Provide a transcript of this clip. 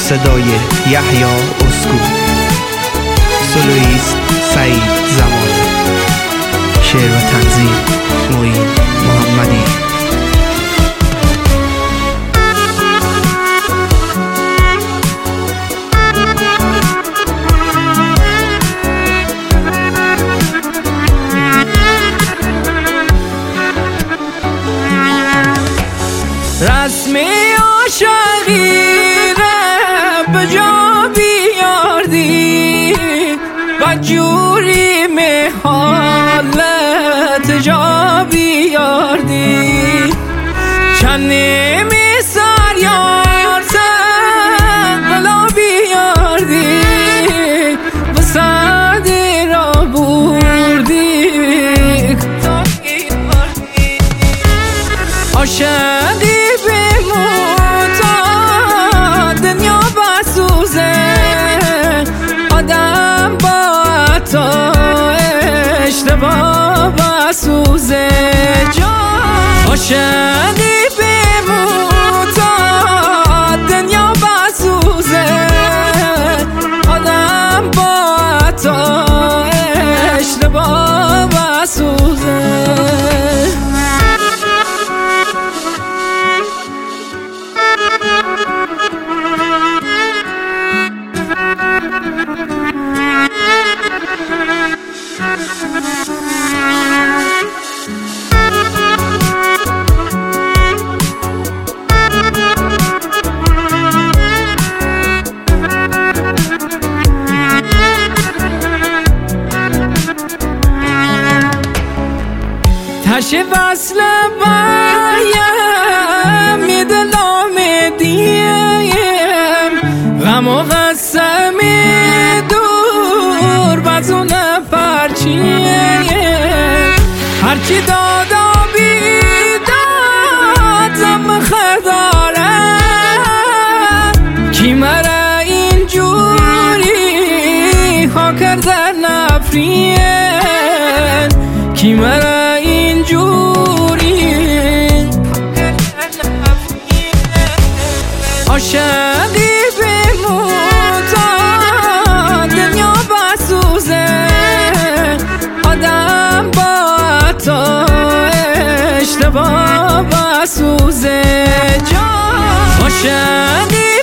صدای یحیی اسکو، سولویست سعید زمانی، شعر و تنظیم معین محمدی. رسمی عاشقی به جا بیاردی و جوری می حالت جا بیاردی، چنی می سریار بلا بیاردی و سردی را بردی عاشقی اشتباه بسوزه جان، عاشقی بموت دنیا بسوزه، آدم با تو اشتباه بسوزه. تش وصل بایم می دلم دیم، غم و غصه می دور بزون پرچیم، هرچی دادا بیداد زم خداره، کی مرا اینجوری ها کرده نفرین، کی مرا عاشقی بموت دنیا بسوزه، آدم با تو اشتباه بسوزه جان، عاشقی